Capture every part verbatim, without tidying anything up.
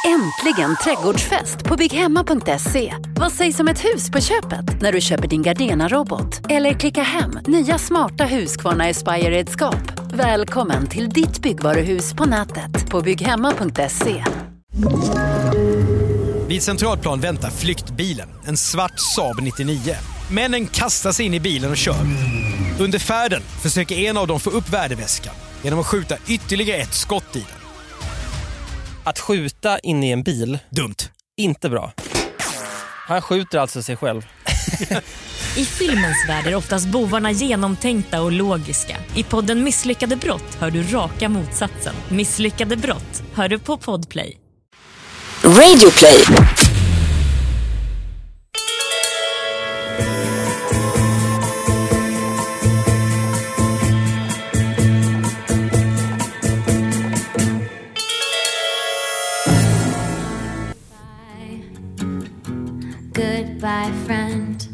Äntligen trädgårdsfest på bygghemma punkt se. Vad sägs om ett hus på köpet när du köper din Gardena-robot? Eller klicka hem nya smarta Husqvarna Aspire-redskap. Välkommen till ditt byggvaruhus på nätet på bygghemma punkt se. Vid Centralplan väntar flyktbilen, en svart Saab nittionio. Männen kastar sig in i bilen och kör. Under färden försöker en av dem få upp värdeväskan genom att skjuta ytterligare ett skott i den. Att skjuta in i en bil, dumt. Inte bra. Han skjuter alltså sig själv. I filmens värld är oftast bovarna genomtänkta och logiska. I podden Misslyckade brott hör du raka motsatsen. Misslyckade brott hör du på Podplay. Radio Play. Goodbye, friend.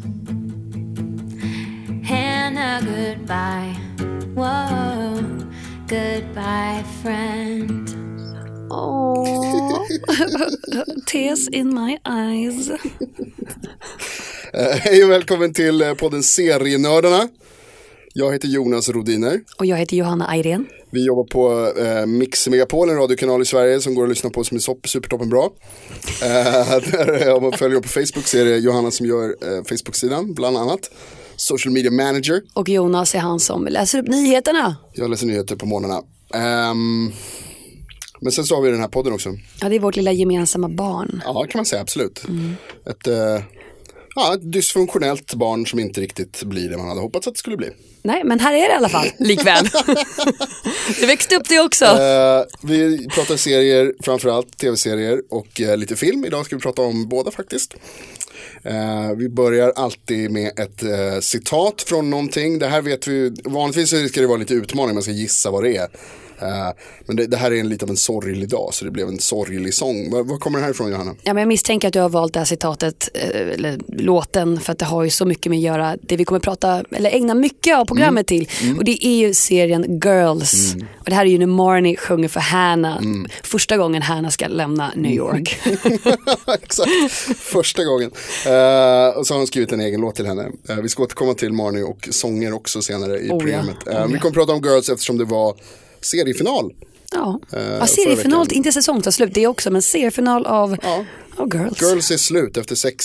Hannah, goodbye. Whoa, goodbye, friend. Oh, tears in my eyes. Hej och välkommen till podden Serienördarna. Jag heter Jonas Rodiner. Och jag heter Johanna Ayrén. Vi jobbar på eh, Mix Megapol, en radiokanal i Sverige som går att lyssna på som är supertoppen bra. Eh, där, om man följer på Facebook så är det Johanna som gör eh, Facebook-sidan bland annat. Social media manager. Och Jonas är han som läser upp nyheterna. Jag läser nyheter på morgnarna. Um, men sen så har vi den här podden också. Ja, det är vårt lilla gemensamma barn. Ja, kan man säga, absolut. Mm. Ett, uh, ja, ett dysfunktionellt barn som inte riktigt blir det man hade hoppats att det skulle bli. Nej, men här är det i alla fall, likväl. Det växte upp det också. Uh, vi pratar serier, framförallt tv-serier och uh, lite film. Idag ska vi prata om båda faktiskt. Uh, vi börjar alltid med ett uh, citat från någonting. Det här vet vi, vanligtvis ska det vara lite utmaning, man ska gissa vad det är. Uh, men det, det här är en lite av en sorglig dag, så det blev en sorglig sång. Var, var kommer det här ifrån, Johanna? Ja, men jag misstänker att du har valt det här citatet eller låten för att det har ju så mycket med att göra det vi kommer prata eller ägna mycket av programmet mm. till. Mm. Och det är ju serien Girls. Mm. Och det här är ju när Marnie sjunger för Hannah. Mm. Första gången Hannah ska lämna New York. Exakt, första gången. Uh, och så har hon skrivit en egen låt till henne. Uh, vi ska återkomma till Marnie och sånger också senare i oh, programmet. Uh, ja. oh, vi kommer prata om Girls eftersom det var seriefinal. Ja, uh, ja seriefinal, inte säsong tar slut, det är också, men seriefinal av, ja. av Girls. Girls är slut efter sex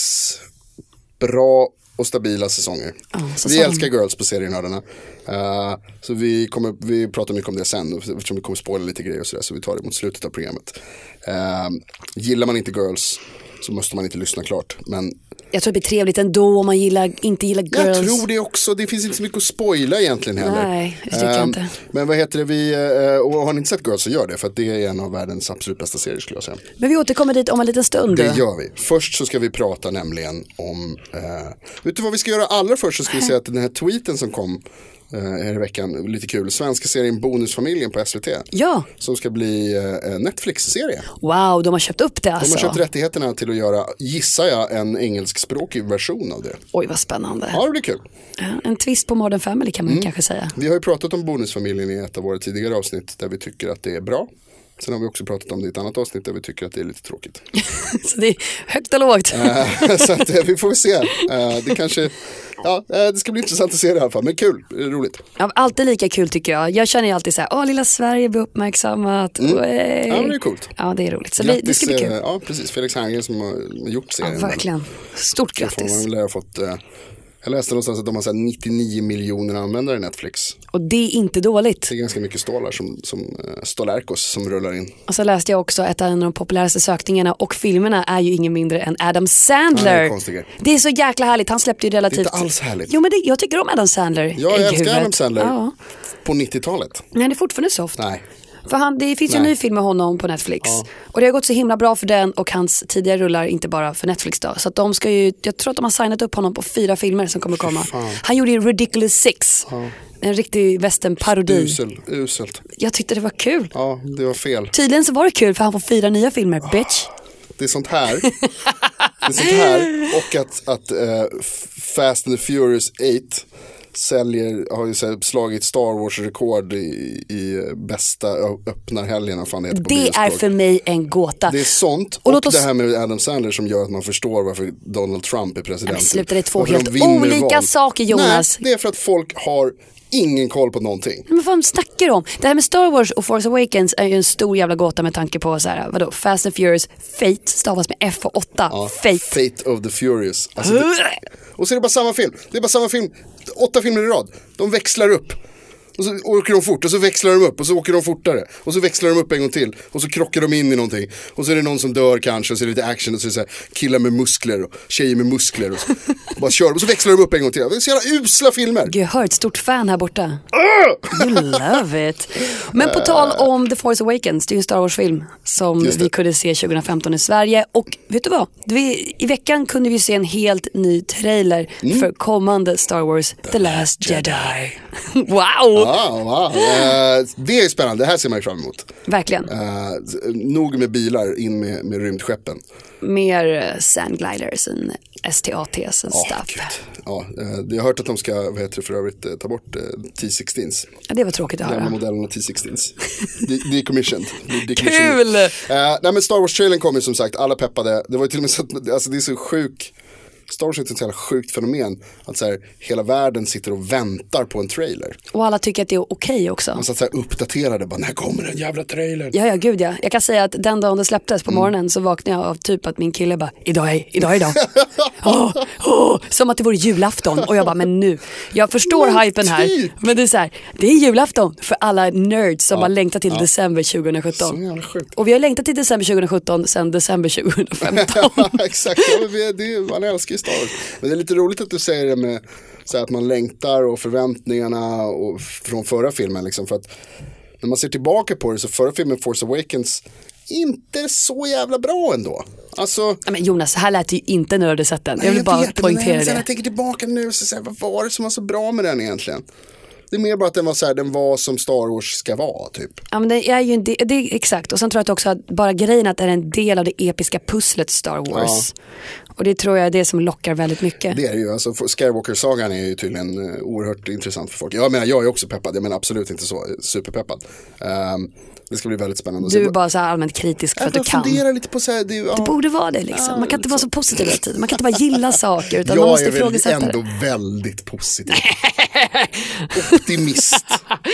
bra och stabila säsonger. Ja, vi älskar Girls på serienördarna. Uh, så vi, kommer, vi pratar mycket om det sen, eftersom vi kommer spoila lite grejer och sådär, så vi tar det mot slutet av programmet. Uh, gillar man inte Girls så måste man inte lyssna klart, men jag tror det blir trevligt ändå om man gillar, inte gillar Girls. Jag tror det också. Det finns inte så mycket att spoila egentligen heller. Nej, det tycker um, jag inte. Men vad heter det? Vi, uh, och har ni inte sett Girls så gör det. För att det är en av världens absolut bästa serier, skulle jag säga. Men vi återkommer dit om en liten stund. Det gör vi. Först så ska vi prata nämligen om... Uh, vet du vad vi ska göra allra först? Så ska vi säga att den här tweeten som kom här i veckan, lite kul. Svenska serien Bonusfamiljen på S V T. Ja. Som ska bli uh, Netflix-serie. Wow, de har köpt upp det alltså. De har köpt rättigheterna till att göra, gissar jag, en engelskspråkig version av det. Oj, vad spännande. Ja, det blir kul. Ja, en twist på Modern Family kan man mm. kanske säga. Vi har ju pratat om Bonusfamiljen i ett av våra tidigare avsnitt där vi tycker att det är bra. Sen har vi också pratat om det i ett annat avsnitt där vi tycker att det är lite tråkigt. Så det är högt och lågt. uh, så att, uh, vi får se. Uh, det kanske... Ja, uh, det ska bli intressant att se det i alla fall. Men kul, roligt. Ja, alltid lika kul tycker jag. Jag känner ju alltid så här, åh, lilla Sverige blir uppmärksammat. Mm. Ja, men det är coolt. Ja, det är roligt. Så grattis, det, det ska bli kul. Uh, ja, precis. Felix Herngren som har gjort serien. Ja, verkligen. Stort grattis. Så man har fått... Uh, Jag läste någonstans att de har så här nittionio miljoner användare i Netflix. Och det är inte dåligt. Det är ganska mycket stålar som, som uh, Stålärkos som rullar in. Och så läste jag också att en av de populäraste sökningarna och filmerna är ju ingen mindre än Adam Sandler. Ja, det, är det är så jäkla härligt. Han släppte ju relativt... Det är inte alls härligt. Jo, men det, jag tycker om Adam Sandler. Ja, jag älskar Adam Sandler. Ja. På nittiotalet. Nej, det är fortfarande soft. Nej. För han, det finns ju Nej. en ny film med honom på Netflix. Ja. Och det har gått så himla bra för den och hans tidigare rullar, inte bara för Netflix då. Så att de ska ju, jag tror att de har signat upp honom på fyra filmer som kommer komma. Han gjorde ju Ridiculous Six. Ja. En riktig westernparodi. Usel, uselt. Jag tyckte det var kul. Ja, det var fel. Tydligen så var det kul för han får fyra nya filmer, oh. bitch. Det är sånt här. Det är sånt här. Och att, att uh, Fast and the Furious åtta säljer, har ju så här, slagit Star Wars-rekord i, i bästa öppnarhelgerna. Fan det heter på det bioskop. är för mig en gåta. Det är sånt. Och, och oss... det här med Adam Sandler som gör att man förstår varför Donald Trump är president. Men sluta, det är två helt olika saker, Jonas. Nej, det är för att folk har ingen koll på någonting. Men vad fan snackar du om? Det här med Star Wars och Force Awakens är ju en stor jävla gåta med tanke på så här, vadå? Fast and Furious, Fate stavas med F och åtta. Ja, Fate. Fate of the Furious. Alltså det... Och så är det bara samma film. Det är bara samma film. Åtta filmer i rad. De växlar upp. Och så åker de fort och så växlar de upp och så åker de fortare och så växlar de upp en gång till och så krockar de in i någonting och så är det någon som dör kanske och så är det lite action och så är det så här, killar med muskler och tjejer med muskler och så bara kör och så växlar de upp en gång till. Det är så jävla usla filmer. Gud, jag har ett stort fan här borta. You love it. Men på tal om The Force Awakens, det är ju en Star Wars-film som vi kunde se tjugohundrafemton i Sverige och vet du vad? Vi, i veckan kunde vi se en helt ny trailer mm. för kommande Star Wars The, The Last Jedi. Jedi. Wow! Ah, wow. Uh, det är spännande, det här ser man ju fram emot. Verkligen. Uh, nog med bilar in med, med rymdskeppen. Mer sandgliders än S T A Ts och oh, stuff. Ja, uh, jag har hört att de ska, vad heter det för övrigt, uh, ta bort uh, T sextons. Ja, det var tråkigt att höra. Gamla modellerna T sextons. De- decommissioned. Kul! Uh, nej men Star Wars-trailern kom ju som sagt, alla peppade. Det var ju till och med så att, alltså det är så sjuk. Star Wars är ett sånt sjukt fenomen att så här, hela världen sitter och väntar på en trailer. Och alla tycker att det är okej också. Man satt så här uppdaterade, bara när kommer den jävla trailern? Ja, ja, gud ja. Jag kan säga att den dagen det släpptes på mm. morgonen så vaknade jag av typ att min kille bara, idag är, idag är idag. oh, oh, som att det vore julafton. Och jag bara, men nu. Jag förstår men hypen här. Typ. Men det är så här, det är julafton för alla nerds som ja. har längtat till ja. december tjugosjutton. Så jävla sjukt. Och vi har längtat till december tjugosjutton sedan december tjugofemton. Exakt, ja, men vi, det, man älskar Star Wars. Men det är lite roligt att du säger det med så att man längtar och förväntningarna och från förra filmen liksom, för att när man ser tillbaka på det så förra filmen Force Awakens inte så jävla bra ändå. Alltså, men Jonas, här lät ju inte när du hade sett den. Jag vill jag bara vet, poängtera men, det. Jag tänker tillbaka nu så säger vad var det som var så bra med den egentligen? Det är mer bara att den var så här, den var som Star Wars ska vara typ. Ja, men det är ju en del, det är exakt. Och sen tror jag också att bara grejen att det är en del av det episka pusslet Star Wars. Ja. Och det tror jag är det som lockar väldigt mycket. Det är ju, alltså Skywalker-sagan är ju tydligen uh, oerhört intressant för folk. Jag menar, jag är också peppad, jag menar absolut inte så superpeppad. Um, det ska bli väldigt spännande. Du är bara så här allmänt kritisk för att du kan. Fundera lite på så här, det, ja. det borde vara det liksom. Man kan inte vara så positiv hela tiden. Man kan inte bara gilla saker utan man måste ifrågasätta det. Jag är ändå väldigt positiv. Optimist.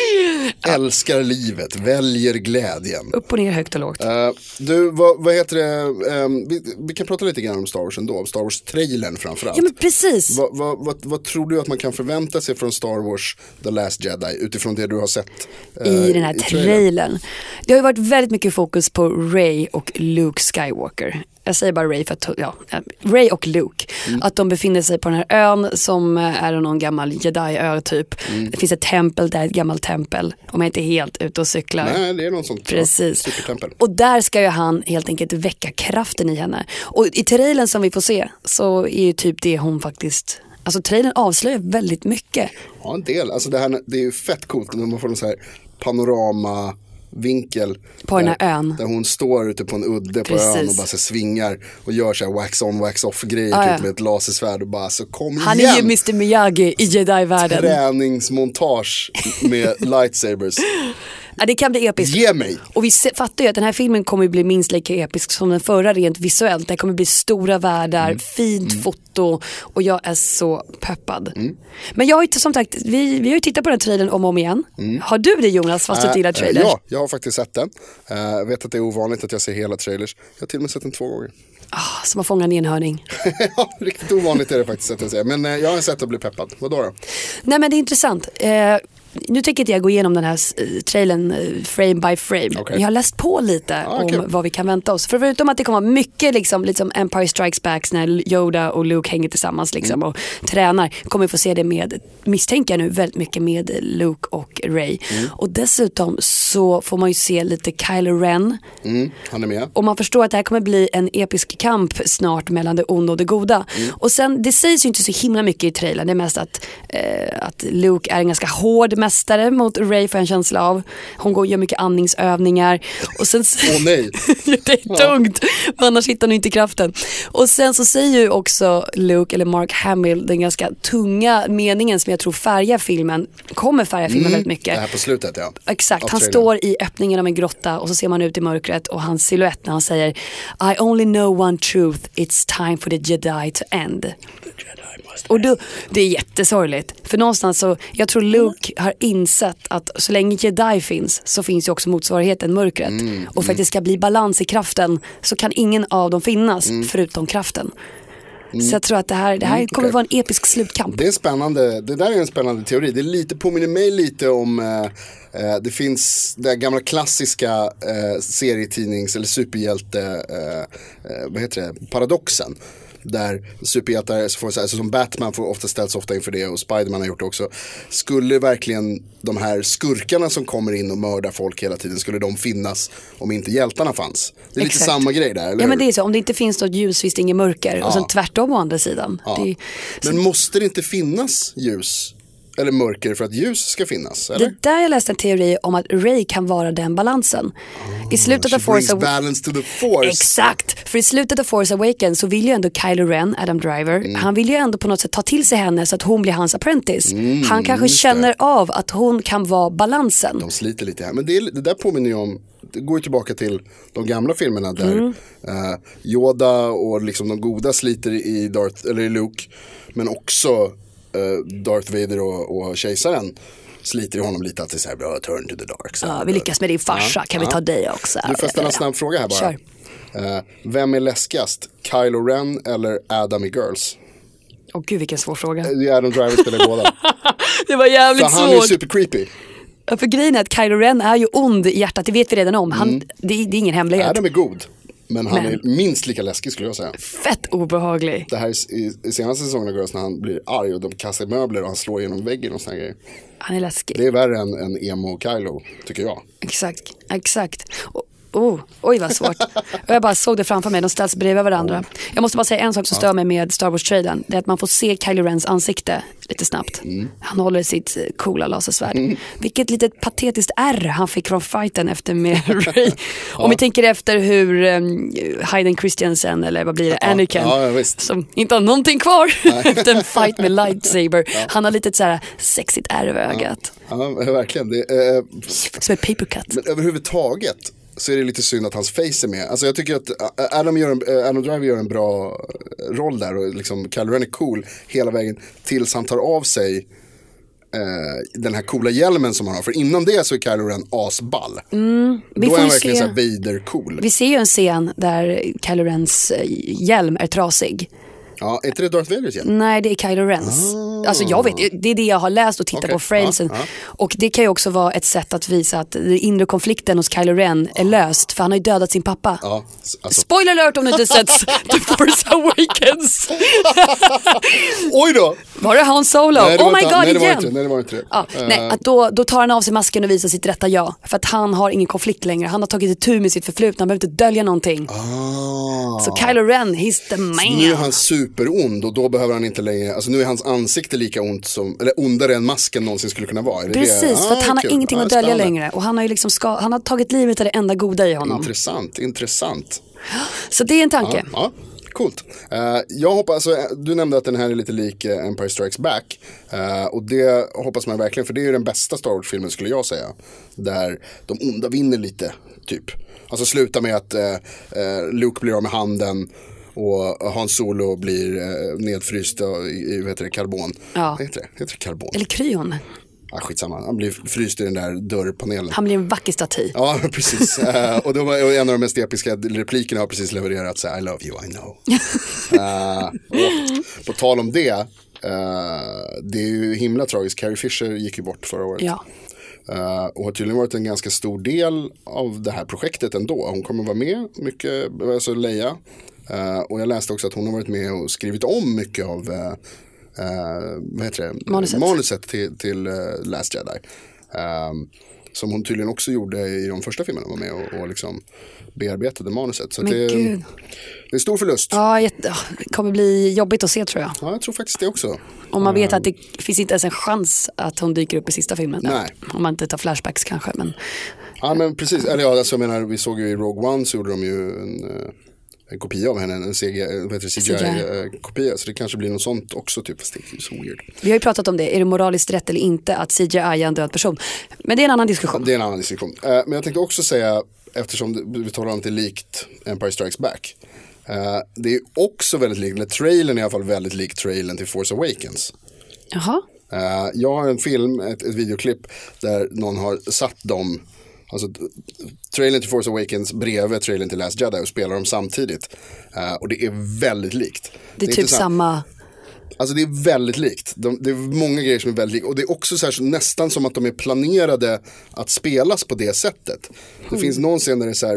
Älskar livet, väljer glädjen. Upp och ner, högt och lågt. Uh, du, vad, vad heter det? Um, vi, vi kan prata lite grann om Star Wars ändå. Star Wars-trailern framförallt. Ja, men precis. Va, va, vad, vad tror du att man kan förvänta sig från Star Wars The Last Jedi utifrån det du har sett uh, i den här i trailern? Det har ju varit väldigt mycket fokus på Rey och Luke Skywalker. Jag säger bara Rey för att, ja, Rey och Luke. Mm. Att de befinner sig på den här ön som är någon gammal Jedi-ö typ. Mm. Det finns ett tempel där, ett gammalt tempel. Om jag inte är helt ute och cyklar. Nej, det är någon sånt. Precis. Supertempel. Och där ska ju han helt enkelt väcka kraften i henne. Och i trailern som vi får se så är ju typ det hon faktiskt... Alltså trailern avslöjar väldigt mycket. Ja, en del. Alltså det, här, det är ju fett coolt när man får en så här panorama... vinkel på där, den här ön där hon står ute på en udde på ön och bara så svingar och gör så här wax on wax off grejer ah, typ ja. med ett lasersvärd och bara så kom han igen. är ju mister Miyagi i Jedi-världen. Träningsmontage med lightsabers. Ja, det kan bli episkt. Ge mig. Och vi fattar ju att den här filmen kommer bli minst lika episk som den förra rent visuellt. Det kommer bli stora världar, mm. fint mm. foto och jag är så peppad. Mm. Men jag har ju som sagt, vi, vi har ju tittat på den trailern om och om igen. Mm. Har du det Jonas fast äh, du gillar trailers? Ja, jag har faktiskt sett den. Uh, jag vet att det är ovanligt att jag ser hela trailers. Jag har till och med sett den två gånger. Ah, som att fånga en enhörning. Ja, riktigt ovanligt är det faktiskt att jag säger. Men uh, jag har sett att bli peppad. Vadå då? Nej men det är intressant. Uh, Nu tänker inte jag gå igenom den här trailern frame by frame. Okay. Jag har läst på lite ah, okay. om vad vi kan vänta oss. För förutom att det kommer mycket liksom, liksom Empire Strikes Back när Yoda och Luke hänger tillsammans liksom, mm. och tränar. Kommer vi få se det med, misstänker jag nu, väldigt mycket med Luke och Rey. Mm. Och dessutom så får man ju se lite Kylo Ren. Mm, han är med. Och man förstår att det här kommer bli en episk kamp snart mellan det onda och det goda. Mm. Och sen, det sägs ju inte så himla mycket i trailern. Det är mest att, eh, att Luke är en ganska hård mästare mot Rey får jag en känsla av. Hon går och gör mycket andningsövningar. Och sen... Åh oh, nej. Det är tungt, men annars hittar hon inte kraften. Och sen så säger ju också Luke eller Mark Hamill den ganska tunga meningen som jag tror färgar filmen, kommer färga filmen mm, väldigt mycket. Det här på slutet, ja. Exakt, han står i öppningen av en grotta och så ser man ut i mörkret och hans silhuett när han säger I only know one truth, it's time for the Jedi to end. Och då, det är jättesorgligt. För någonstans så, jag tror Luke har insett att så länge Jedi finns så finns ju också motsvarigheten mörkret. Mm, och för att det ska bli balans i kraften så kan ingen av dem finnas mm. förutom kraften. Mm. Så jag tror att det här, det här kommer okay. vara en episk slutkamp. Det är spännande, det där är en spännande teori. Det är lite, påminner mig lite om eh, det finns det gamla klassiska eh, serietidnings eller superhjälte eh, eh, vad heter det, paradoxen. Där superhjältar så får, så här, så som Batman får ofta ställs ofta inför det och Spiderman har gjort det också. Skulle verkligen de här skurkarna som kommer in och mördar folk hela tiden, skulle de finnas om inte hjältarna fanns? Det är Exakt. Lite samma grej där, eller Ja, men det är så. Om det inte finns något ljus finns det ingen mörker. Ja. Och sen tvärtom å andra sidan. Ja. Det är, men så... måste det inte finnas ljus eller mörker för att ljus ska finnas, eller? Det där jag läste en teori om att Rey kan vara den balansen. Oh, I slutet av Force balance to the Force. Exakt, för i slutet av Force Awakens så vill ju ändå Kylo Ren, Adam Driver, mm. han vill ju ändå på något sätt ta till sig henne så att hon blir hans apprentice. Mm, han kanske känner av att hon kan vara balansen. De sliter lite här, men det, är, det där påminner ju om, det går ju tillbaka till de gamla filmerna där mm. uh, Yoda och liksom de goda sliter i Darth, eller i Luke, men också Darth Vader och, och kejsaren sliter i honom lite att det är så här, bra, turn to the dark. Så ja, vi lyckas med din farsa, ja, kan ja. vi ta dig också? Du får ställa en snabb fråga här bara. Kör. Uh, vem är läskigast? Kylo Ren eller Adam i Girls? Åh oh, gud, vilken svår fråga. Det är Adam Driver spelar båda. Det var jävligt svårt. För han är super creepy. Ja, för grejen är att Kylo Ren är ju ond i hjärtat, det vet vi redan om. Han, mm. det, det är ingen hemlighet. Adam är god. Men han men. är minst lika läskig skulle jag säga. Fett obehaglig. Det här är i, i senaste säsongen av Girls när han blir arg och de kastar möbler och han slår genom väggen och såna grejer. Han är läskig. Det är värre än, än emo Kylo, tycker jag. Exakt, exakt. Och, oh, oj vad svårt. Och jag bara såg det framför mig, de ställs bredvid varandra. Oh. Jag måste bara säga en sak som stör mig med Star Wars-trailern. Det är att man får se Kylo Rens ansikte lite snabbt. Mm. Han håller sitt coola lasersvärd. Mm. Vilket litet patetiskt ärr han fick från fighten efter med Rey. Ja. Om vi tänker efter hur um, Hayden Christensen, eller vad blir det, Anakin, ja, ja, som inte har någonting kvar efter en fight med lightsaber. Ja. Han har lite så här sexigt ärr över ögat. Ja, ja verkligen. Det, eh, som ett papercut. Men överhuvudtaget så är det lite synd att hans face är med. Alltså jag tycker att Adam, gör en, Adam Driver gör en bra roll där och liksom Kylo Ren är cool hela vägen tills han tar av sig eh, den här coola hjälmen som han har. För innan det så är Kylo Ren asball. Mm, vi Då är han verkligen se, så här Vader cool. Vi ser ju en scen där Kylo Rens hjälm är trasig. Ja, är inte det Darth Vader igen? Nej, det är Kylo Rens. Ah. Alltså jag vet, det är det jag har läst och tittat okay. på framesen. Ah, ah. Och det kan ju också vara ett sätt att visa att den inre konflikten hos Kylo Ren är ah. löst. För han har ju dödat sin pappa. Ah, alltså. Spoiler alert om du inte sett The Force Awakens. Oj då! Var det Han Solo? Nej, det oh my god, nej, det var igen! Inte, nej, det var inte det. Ja, uh. Nej, att då, då tar han av sig masken och visar sitt rätta jag. För att han har ingen konflikt längre. Han har tagit ett tur med sitt förflutna. Han behöver inte dölja någonting. Ah. Så Kylo Ren, he's the man. Så nu är han superond och då behöver han inte längre, alltså nu är hans ansikte lika ont som, eller ondare än masken någonsin skulle kunna vara. Är det Precis, det? för att ah, han har kul. ingenting ah, att dölja spännande. längre. Och han har ju liksom ska, han har tagit livet av det enda goda i honom. Intressant, intressant. Så det är en tanke. Ja, ja. Coolt. Uh, jag hoppas, alltså, du nämnde att den här är lite lik uh, Empire Strikes Back. Uh, och det hoppas man verkligen, för det är ju den bästa Star Wars-filmen skulle jag säga. Där de onda vinner lite, typ. Alltså sluta med att uh, uh, Luke blir av med handen och Han Solo blir uh, nedfryst i, i vad heter det, karbon. Ja. Vad heter det? Heter det karbon? Eller kryon. Ah, skitsamma. Han blir fryst i den där dörrpanelen. Han blir en vacker staty. Ja, precis. uh, och, då var, och en av de mest episka replikerna har precis levererat så här, I love you, I know. uh, och på tal om det, uh, det är ju himla tragiskt. Carrie Fisher gick ju bort förra året. Ja. Uh, och har tydligen varit en ganska stor del av det här projektet ändå. Hon kommer vara med mycket, alltså Leia. Uh, och jag läste också att hon har varit med och skrivit om mycket av... Uh, Uh, vad heter det? Manuset, Manuset till, till uh, Last Jedi. Um, som hon tydligen också gjorde i de första filmerna, var med och, och liksom bearbetade manuset. Så Men det, gud. det är en stor förlust. Ja, jätte, det kommer bli jobbigt att se tror jag. Ja, jag tror faktiskt det också. Om man vet att det finns inte ens en chans att hon dyker upp i sista filmen. Nej. Om man inte tar flashbacks kanske. Men... Ja, men precis. Eller ja, alltså, jag menar, vi såg ju i Rogue One så gjorde de ju en, en kopia av henne, en C G, vad heter det, C G I-kopia. Så det kanske blir något sånt också, typ, fast det är så weird. Vi har ju pratat om det, är det moraliskt rätt eller inte att C G I är en död person? Men det är en annan diskussion. Det är en annan diskussion. Men jag tänkte också säga, eftersom vi talar om att det är likt Empire Strikes Back. Det är också väldigt likt, eller trailern är i alla fall väldigt lik trailern till Force Awakens. Jaha. Jag har en film, ett, ett videoklipp där någon har satt dem, alltså trailern till Force Awakens bredvid trailern till Last Jedi och spelar dem samtidigt. Och det är väldigt likt. Det är, det är typ så här, samma... Alltså det är väldigt likt. De, det är många grejer som är väldigt likt. Och det är också så här, så nästan som att de är planerade att spelas på det sättet. Det mm. finns någon scen där det är så här,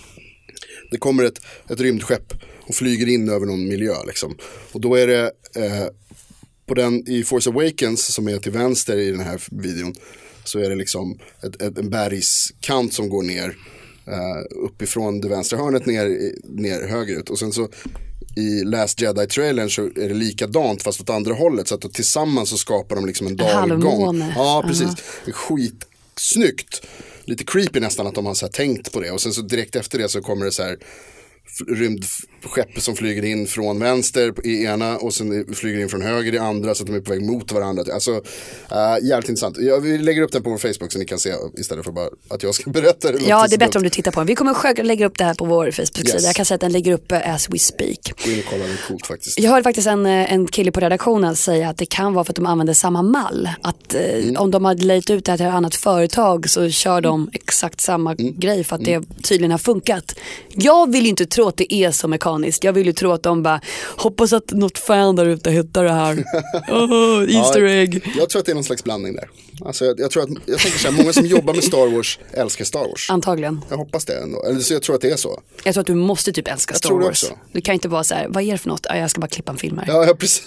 det kommer ett, ett rymdskepp och flyger in över någon miljö liksom. Och då är det eh, på den i Force Awakens som är till vänster i den här videon, så är det liksom ett, ett, en bergskant som går ner uh, uppifrån det vänstra hörnet ner, ner högerut. Och sen så i Last Jedi-trailern så är det likadant fast åt andra hållet. Så att tillsammans så skapar de liksom en dalgång. Ja, precis. Uh-huh. Det är skitsnyggt. Lite creepy nästan att de har så här tänkt på det. Och sen så direkt efter det så kommer det så här rymdskepp som flyger in från vänster i ena och sen flyger in från höger i andra, så att de är på väg mot varandra. Alltså, uh, jävligt intressant. Jag, vi lägger upp den på vår Facebook så ni kan se istället för bara att jag ska berätta det. Ja, det är bättre om du tittar på den. Vi kommer själv lägga upp det här på vår Facebook-sida. Yes. Jag kan säga att den ligger uppe as we speak. Gå in och kolla, det är coolt faktiskt. Jag hörde faktiskt en, en kille på redaktionen säga att det kan vara för att de använder samma mall. Att mm. eh, om de har lejt ut det här till ett annat företag så kör de exakt samma mm. grej för att mm. det tydligen har funkat. Jag vill ju inte tro att det är så mekaniskt. Jag vill ju tro att de bara hoppas att något fan där ute hittar det här. Oh, Easter ja, egg. Jag tror att det är någon slags blandning där. Alltså jag, jag tror att, jag tänker så här, många som jobbar med Star Wars älskar Star Wars. Antagligen. Jag hoppas det ändå. Eller så jag tror att det är så. Jag tror att du måste typ älska jag Star tror det Wars. också. Du kan inte vara så här, vad är det för något? Ja, jag ska bara klippa en film här. Ja, ja precis.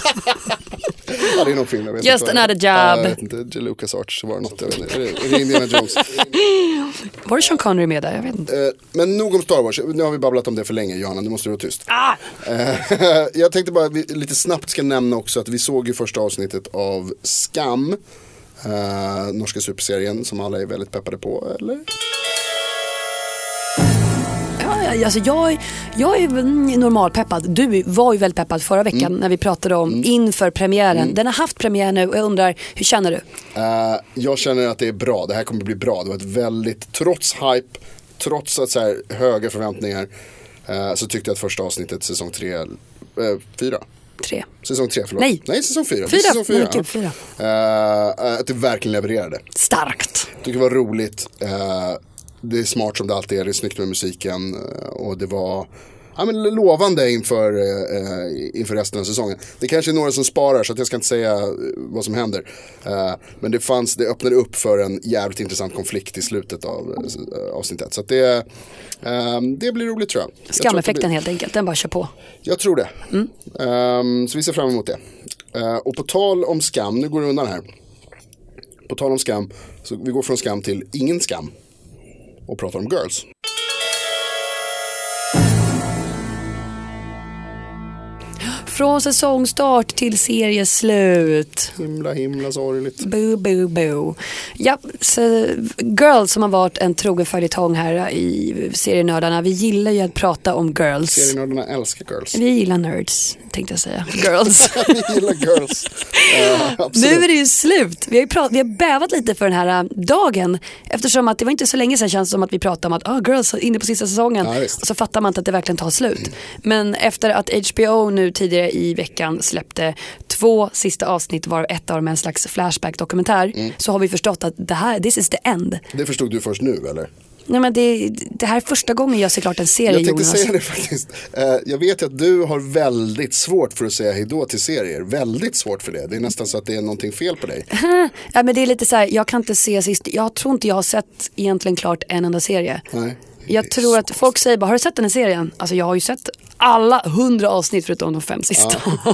Ja, det är någon film. Jag vet Just inte another job. Ja, jag vet inte, Lucas Arts var det något. Jag vet inte. Är det, är det Indiana Jones? Var det Sean Connery med där? Jag vet inte. Eh, men nog om Star Wars. Nu har vi babblat om det för länge, Johanna. Nu måste du vara tyst. Ah! Eh, jag tänkte bara vi lite snabbt ska nämna också att vi såg ju första avsnittet av Skam. Uh, norska superserien som alla är väldigt peppade på, eller? Ja, alltså jag, jag är normalpeppad. Du var ju väldigt peppad förra veckan mm. när vi pratade om mm. inför premiären. Mm. Den har haft premiär nu och jag undrar, hur känner du? Uh, jag känner att det är bra. Det här kommer bli bra. Det var ett väldigt, trots hype, trots att så här, höga förväntningar, uh, så tyckte jag att första avsnittet, säsong tre, uh, fyra. Tre. Säsong tre, förlåt. Nej. Nej, säsong fyra. Fyra, säsong fyra. Nej, kul, fyra. Uh, att det verkligen levererade. Starkt. Jag tycker det var roligt. Uh, det är smart som det alltid är. Det är snyggt med musiken. Uh, och det var ja, men lovande inför, uh, inför resten av säsongen. Det kanske är några som sparar så att jag ska inte säga vad som händer. Uh, men det, fanns, det öppnade upp för en jävligt intressant konflikt i slutet av uh, avsnittet. Så att det, uh, det blir roligt tror jag. Skameffekten jag blir... helt enkelt, den bara kör på. Jag tror det. Mm. Um, så vi ser fram emot det. Uh, och på tal om skam, nu går det undan här. På tal om skam, så vi går från skam till ingen skam. Och pratar om Girls. Från säsongstart till serieslut. Himla, himla sorgligt. Boo, boo, boo. Ja, så Girls som har varit en trogen följetong här i serienördarna. Vi gillar ju att prata om girls. Serienördarna älskar girls. Vi gillar nerds, tänkte jag säga. Girls. Vi gillar girls. Uh, nu är det ju slut. Vi har, ju prat- vi har bävat lite för den här dagen. Eftersom att det var inte så länge sedan känns som att vi pratade om att oh, girls är inne på sista säsongen. Ja, och så fattar man inte att det verkligen tar slut. Mm. Men efter att H B O nu tidigare i veckan släppte två sista avsnitt var ett av dem en slags flashback-dokumentär mm. så har vi förstått att det här, this is the end. Det förstod du först nu, eller? Nej, men det, det här är första gången jag ser klart en serie, Jag tänkte Jonas. säga det faktiskt. Uh, jag vet att du har väldigt svårt för att säga hejdå till serier. Väldigt svårt för det. Det är nästan så att det är någonting fel på dig. Ja, men det är lite så här, jag kan inte se sist. Jag tror inte jag har sett egentligen klart en enda serie. Nej. Jag tror att folk säger bara, har du sett den här serien? Alltså jag har ju sett alla hundra avsnitt förutom de fem sista. Ja.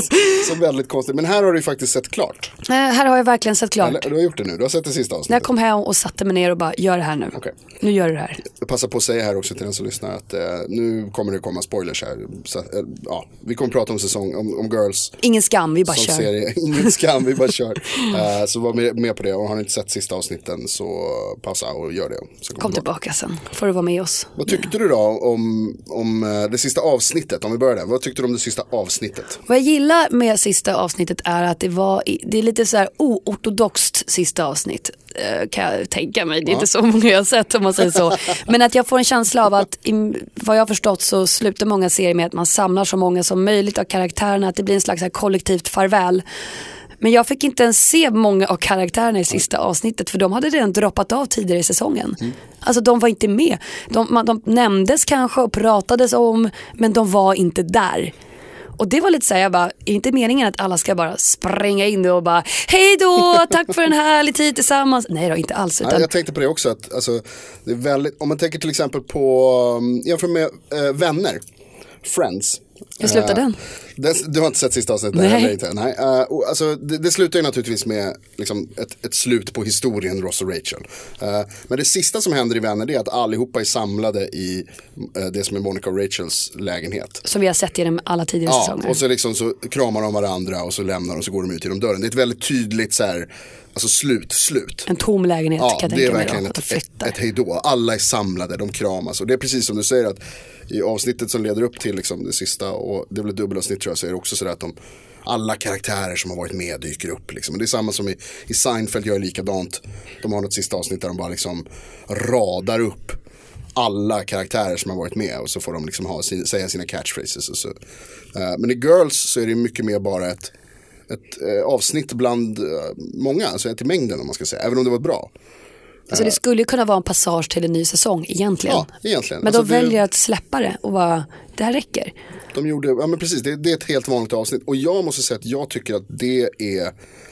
Så väldigt konstigt. Men här har du ju faktiskt sett klart. Eh, här har jag verkligen sett klart. Eller, du har gjort det nu, du har sett det sista avsnittet. När jag kom hem och satte mig ner och bara, gör det här nu. Okay. Nu gör du det här. Jag passar på att säga här också till den som lyssnar att eh, nu kommer det komma spoilers här. Så, eh, ja, vi kommer prata om säsong, om, om Girls. Ingen skam, vi bara kör. Serie. Ingen skam, vi bara kör. Uh, så var med, med på det, och har ni inte sett sista avsnitten så pausa och gör det. Så kom tillbaka sen, får du vara med oss. Vad tyckte du då om, om uh, det sista avsnittet, om vi börjar där? Vad tyckte du om det sista avsnittet? Vad jag gillar med sista avsnittet är att det var, det är lite så här oortodoxt sista avsnitt. Kan jag tänka mig, det är ja. inte så många jag har sett om man säger så. Men att jag får en känsla av att i, vad jag har förstått så slutar många serier med att man samlar så många som möjligt av karaktärerna, att det blir en slags här kollektivt farväl. Men jag fick inte ens se många av karaktärerna i sista avsnittet, för de hade redan droppat av tidigare i säsongen. Mm. Alltså de var inte med. De, man, de nämndes kanske och pratades om, men de var inte där. Och det var lite så här, jag bara, är inte meningen att alla ska bara spränga in och bara hej då, tack för en härlig tid tillsammans. Nej då, inte alls. Utan... Ja, jag tänkte på det också, att alltså, det är väldigt, om man tänker till exempel på, jämför med äh, Vänner, Friends. Hur slutar uh, den? den? Du har inte sett sista avsnittet? Nej. Inte. Nej. Uh, och, alltså, det, det slutar ju naturligtvis med liksom, ett, ett slut på historien Ross och Rachel. Uh, men det sista som händer i Vänner, det är att allihopa är samlade i uh, det som är Monica och Rachels lägenhet. Som vi har sett genom alla tidigare ja, säsonger. Och så, liksom, så kramar de varandra och så lämnar de och så går de ut genom dörren. Det är ett väldigt tydligt så här, alltså slut, slut. En tom lägenhet, ja, kan jag det är tänka mig verkligen då, ett, ett, ett hejdå. Alla är samlade, de kramas. Och det är precis som du säger, att i avsnittet som leder upp till liksom, det sista, och det blir dubbelavsnitt tror jag, så är det också så att de, alla karaktärer som har varit med dyker upp liksom. Och det är samma som i, i Seinfeld gör likadant. De har något sista avsnitt där de bara liksom radar upp alla karaktärer som har varit med, och så får de liksom ha, säga sina catchphrases och så. Uh, men i Girls så är det mycket mer bara ett, ett uh, avsnitt bland uh, många, alltså ett i mängden om man ska säga, även om det var bra. Alltså det skulle ju kunna vara en passage till en ny säsong egentligen. Ja, egentligen. Men alltså de väljer det... att släppa det och bara, det här räcker. De gjorde, ja men precis, det, det är ett helt vanligt avsnitt. Och jag måste säga att jag tycker att det är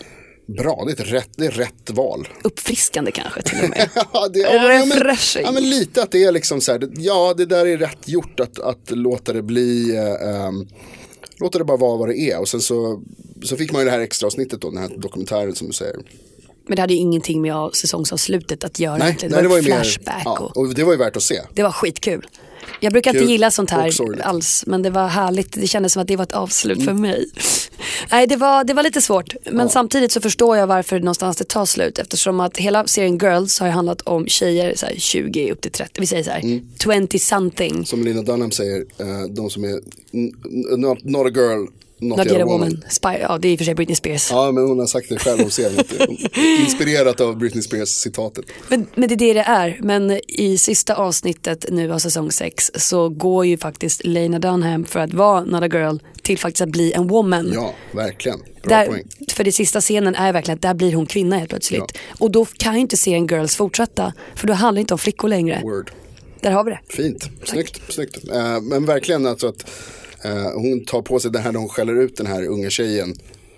bra, det är ett rätt, det är rätt val. Uppfriskande kanske till och med. ja, det, ja, ja, men, ja men lite att det är liksom så här, det, ja det där är rätt gjort att, att låta det bli, um, låta det bara vara vad det är. Och sen så, så fick man ju det här extra avsnittet då, den här dokumentären som du säger. Men det hade ju ingenting med säsongsavslutet att göra. Nej, det, nej, det var ju flashback. Mer, ja, och det var ju värt att se. Det var skitkul. Jag brukar Kul inte gilla sånt här alls, men det var härligt. Det kändes som att det var ett avslut mm. för mig. Nej, det var, det var lite svårt. Men ja. Samtidigt så förstår jag varför någonstans det tar slut. Eftersom att hela serien Girls har handlat om tjejer så här, tjugo upp till trettio. Vi säger så här, mm. twenty something. Som Lena Dunham säger, de som är not, not a girl, Not, Not yet a woman. Spy, ja, det är i och för sig Britney Spears. Ja, men hon har sagt det själv om serien. Inspirerat av Britney Spears-citatet. Men, men det är det det är. Men i sista avsnittet nu av säsong sex så går ju faktiskt Lena Dunham för att vara not a girl till faktiskt att bli en woman. Ja, verkligen. Bra där, poäng. för det sista scenen är verkligen att där blir hon kvinna helt plötsligt. Ja. Och då kan ju inte serien Girls fortsätta. För då handlar det inte om flickor längre. Word. Där har vi det. Fint, snyggt, snyggt. Uh, men verkligen alltså att Uh, hon tar på sig det här när hon skäller ut den här unga tjejen.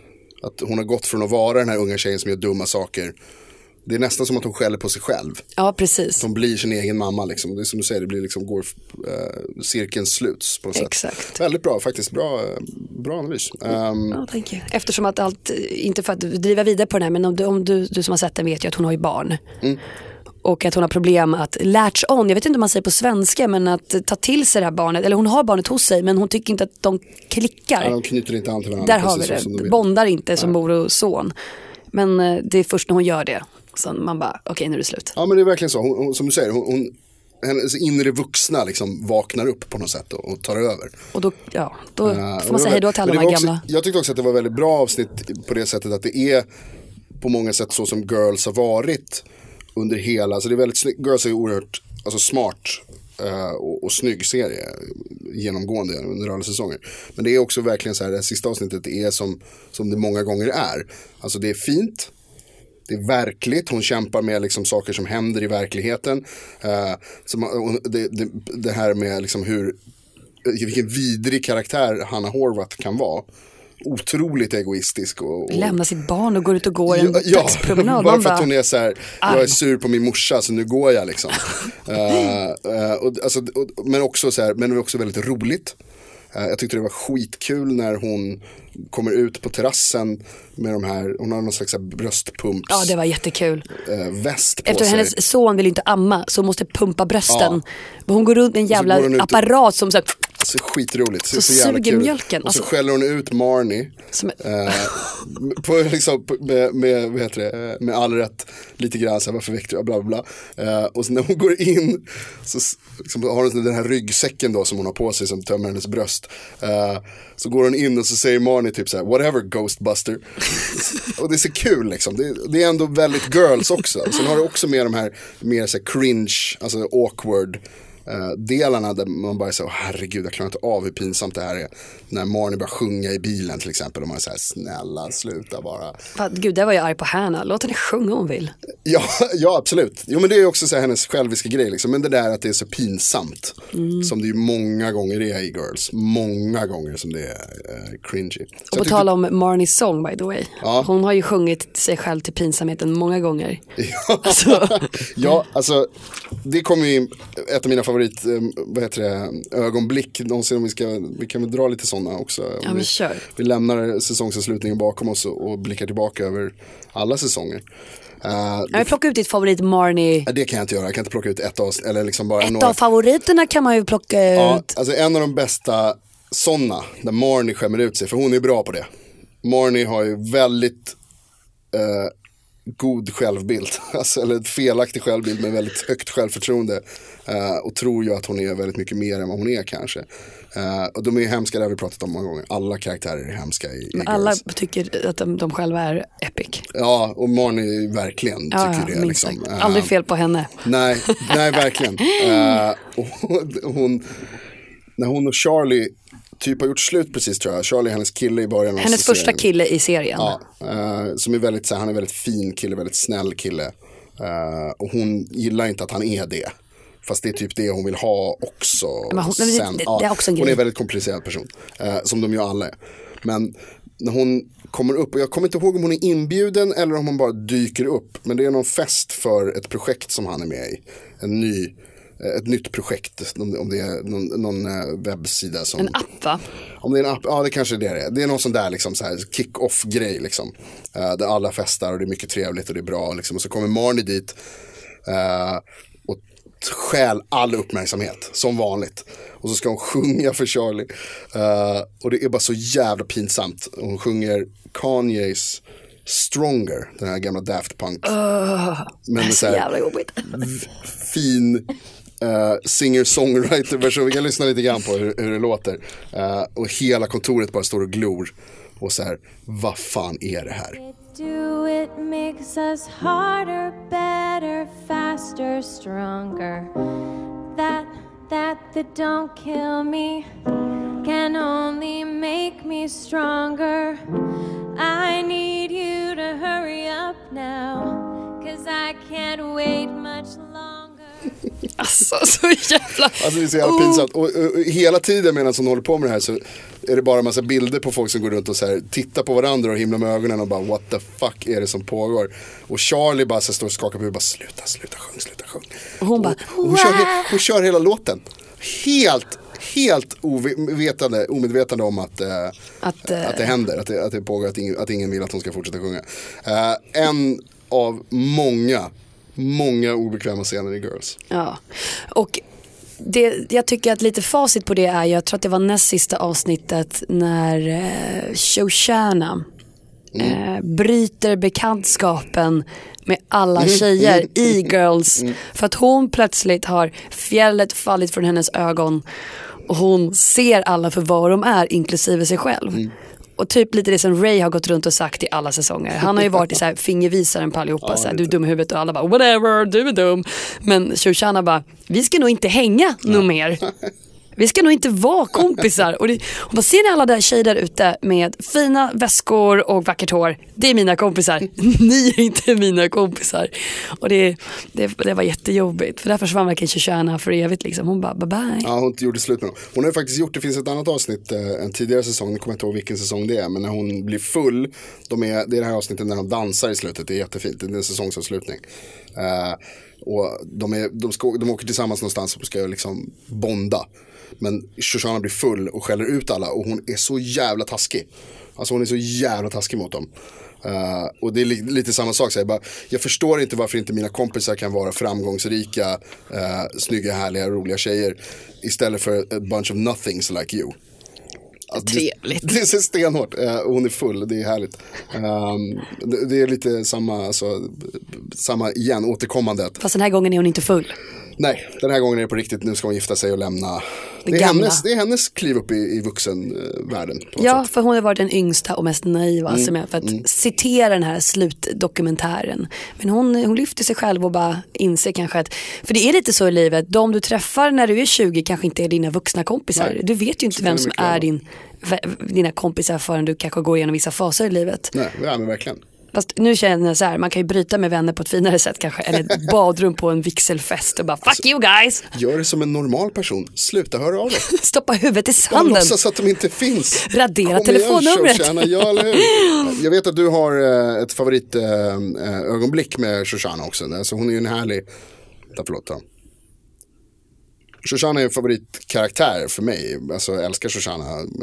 Att hon har gått från att vara den här unga tjejen som gör dumma saker. Det är nästan som att hon skäller på sig själv. Ja, precis. Att hon blir sin egen mamma liksom. Det är som du säger, det blir liksom går uh, cirkeln sluts på något Exakt. sätt. Väldigt bra, faktiskt bra, bra analys. Um, ja, thank you. Eftersom att allt, inte för att driva vidare på den här, men om du, om du, du som har sett den vet ju att hon har ju barn. Mm. Och att hon har problem att latch on, jag vet inte om man säger på svenska, men att ta till sig det här barnet. Eller hon har barnet hos sig, men hon tycker inte att de klickar. Ja, de knyter inte an till varandra. Där har vi det, bondar inte som mor och son. Men det är först när hon gör det så man bara, okej okay, nu är det slut. Ja, men det är verkligen så, hon, hon, som du säger, hon, hon, hennes inre vuxna liksom vaknar upp på något sätt och, och tar över. Och då, ja, då uh, får man säga hej då till alla de här gamla. Jag tyckte också att det var väldigt bra avsnitt på det sättet att det är på många sätt så som Girls har varit under hela, alltså det är väldigt snyggt. Girls är oerhört alltså smart uh, och, och snygg serie genomgående under alla säsonger. Men det är också verkligen så här, det sista avsnittet är som, som det många gånger är. Alltså det är fint, det är verkligt, hon kämpar med liksom saker som händer i verkligheten. Uh, som, det, det, det här med liksom hur, vilken vidrig karaktär Hannah Horvath kan vara. otroligt egoistisk. Och, och... Lämna sitt barn och går ut och går en ja, dagspromenad. Bara för att hon är så här, jag är sur på min morsa så nu går jag liksom. uh, uh, och, alltså, och, men också så här, men det var också väldigt roligt. Uh, jag tyckte det var skitkul när hon kommer ut på terrassen med de här, hon har någon slags bröstpumps. Ja, det var jättekul. Uh, väst på Efter sig. hennes son vill inte amma så hon måste pumpa brösten. Ja. Hon går runt med en jävla apparat som så här, så skitroligt. Så, så, så jävla suger kul. mjölken. Och så alltså. skäller hon ut Marnie. Som... eh, på, liksom, med, med, vad heter det, med all rätt lite grann så här, varför väckte du, bla bla bla. Eh, och så när hon går in så liksom, har hon den här ryggsäcken då som hon har på sig som tömmer hennes bröst. Eh, så går hon in och så säger Marnie typ så här, whatever Ghostbuster. Och det är så kul liksom. Det, det är ändå väldigt girls också. Sen har det också med de här mer så här, cringe, alltså awkward Uh, delarna där man bara säger, herregud jag klarar inte av hur pinsamt det här är. När Marnie börjar sjunga i bilen till exempel och man säger, snälla sluta bara. Fan, gud, det var jag arg på Hannah. Låt henne sjunga om hon vill. Ja, ja absolut. Jo men det är också så här, hennes själviska grej liksom. Men det där att det är så pinsamt mm. som det ju många gånger är i Girls. Många gånger som det är uh, cringy. Så och på tyckte... tal om Marnies sång by the way. Ja. Hon har ju sjungit sig själv till pinsamheten många gånger. Ja, alltså, ja, alltså det kommer ju ett av mina favorit vad heter det, ögonblick någonsin om vi ska, vi kan väl dra lite sådana också. Ja, vi, kör. vi lämnar säsongsavslutningen bakom oss och, och blickar tillbaka över alla säsonger. Uh, jag vill plocka ut ditt favorit Marnie. Det kan jag inte göra, jag kan inte plocka ut ett av eller liksom bara ett några... av favoriterna kan man ju plocka ut. Ja, alltså en av de bästa sådana där Marnie skämmer ut sig, för hon är bra på det. Marnie har ju väldigt uh, god självbild, alltså, eller ett felaktig självbild med väldigt högt självförtroende uh, och tror ju att hon är väldigt mycket mer än vad hon är kanske. Uh, och de är ju hemska, det har vi pratat om många gånger. Alla karaktärer är hemska i, i alla Girls. tycker att de, de själva är epic. Ja, och Marnie verkligen ja, tycker ja, det. Liksom. Uh, Aldrig fel på henne. Nej, nej verkligen. Uh, och hon, när hon och Charlie typ har gjort slut precis tror jag. Charlie är hennes kille i början av hennes serien. första kille i serien. Ja, uh, som är väldigt så här, han är väldigt fin kille, väldigt snäll kille. Uh, och hon gillar inte att han är det. Fast det är typ det hon vill ha också. Men hon, sen, det, det, ja, det är också en hon grej. är en väldigt komplicerad person. Uh, som de ju alla är. Men när hon kommer upp, och jag kommer inte ihåg om hon är inbjuden eller om hon bara dyker upp. Men det är någon fest för ett projekt som han är med i. En ny ett nytt projekt, om det är någon, någon webbsida som... En app va? Om det är en app, ja det kanske är det är. Det är någon sån där liksom så här kick-off-grej liksom. Uh, där alla festar och det är mycket trevligt och det är bra liksom. Och så kommer Marnie dit uh, och stjäl all uppmärksamhet, som vanligt. Och så ska hon sjunga för Charlie. Uh, och det är bara så jävla pinsamt. Hon sjunger Kanyes Stronger, den här gamla Daft Punk. Uh, men det är så jävla jobbigt. Fin uh, singer-songwriter-version. Vi kan lyssna lite grann på hur, hur det låter. Uh, och hela kontoret bara står och glor. Och så här, vad fan är det här? Do it makes us harder, better, faster, stronger. That, that, that don't kill me can only make me stronger. I need you to hurry up now, 'cause I can't wait much longer. Alltså så jävla... Alltså det är så jävla pinsamt. Och, och, och hela tiden medan hon håller på med det här så är det bara en massa bilder på folk som går runt och så här, tittar på varandra och himlar med ögonen och bara what the fuck är det som pågår? Och Charlie bara så står och skakar på huvudet och bara sluta, sluta sjung, sluta sjung. Och hon bara och, och hon, kör, hon kör hela låten. Helt helt ovetande, omedvetande om att, uh, att, uh, att det händer, att det, att det pågår, att ingen, att ingen vill att hon ska fortsätta sjunga. Uh, en av många, många obekväma scener i Girls. Ja, och det, jag tycker att lite facit på det är, jag tror att det var näst sista avsnittet när uh, Shoshana mm. uh, bryter bekantskapen med alla mm. tjejer mm. i Girls mm. för att hon plötsligt har fjället fallit från hennes ögon och hon ser alla för vad de är, inklusive sig själv. Mm. Och typ lite det som Ray har gått runt och sagt i alla säsonger. Han har ju varit i så här fingervisaren på allihopa, ja, så här, du är dum i huvudet, och alla bara whatever, du är dum. Men Shoshana bara, vi ska nog inte hänga något mer. Vi ska nog inte vara kompisar. Och, det, och man ser ni alla där tjejer där ute med fina väskor och vackert hår. Det är mina kompisar. Ni är inte mina kompisar. Och det, det, det var jättejobbigt. För där försvann verkligen Shoshana för evigt liksom. Hon bara bye bye. Ja, hon gjorde slut med dem. Hon har ju faktiskt gjort, det finns ett annat avsnitt eh, en tidigare säsong, jag kommer inte ihåg vilken säsong det är, men när hon blir full, de är, det är det här avsnittet när de dansar i slutet, det är jättefint, det är en säsongsavslutning. Uh, och de, är, de, ska, de åker tillsammans någonstans och ska liksom bonda. Men Shoshana blir full och skäller ut alla och hon är så jävla taskig. Alltså hon är så jävla taskig mot dem. Uh, och det är li- lite samma sak så jag, bara, jag förstår inte varför inte mina kompisar kan vara framgångsrika uh, snygga, härliga, roliga tjejer istället för a bunch of nothings like you. Alltså, trevligt. Det, det är så stenhårt. Uh, hon är full, det är härligt. Um, det, det är lite samma, alltså, samma igen, återkommande. Fast den här gången är hon inte full. Nej, den här gången är det på riktigt. Nu ska hon gifta sig och lämna. Det, det, är, hennes, det är hennes kliv upp i, i vuxenvärlden. Ja, sätt. För hon har varit den yngsta och mest naiva mm, som jag, för att mm. citera den här slutdokumentären. Men hon, hon lyfter sig själv och bara inser kanske att, för det är lite så i livet, de du träffar när du är tjugo kanske inte är dina vuxna kompisar. Nej. Du vet ju inte så vem som är din, dina kompisar förrän du kanske går igenom vissa faser i livet. Nej, ja, men verkligen. Fast nu känner jag så här, man kan ju bryta med vänner på ett finare sätt kanske. Eller ett badrum på en vigselfest och bara, fuck alltså, you guys. Gör det som en normal person, sluta höra av dig. Stoppa huvudet i sanden. Bara låtsas att de inte finns. Radera telefonnumret. Shoshana, ja, eller hur? Jag vet att du har ett favoritögonblick med Shoshana också. Alltså, hon är ju en härlig, ta förlåt då. Shoshana är en favoritkaraktär för mig. Alltså jag älskar Shoshana.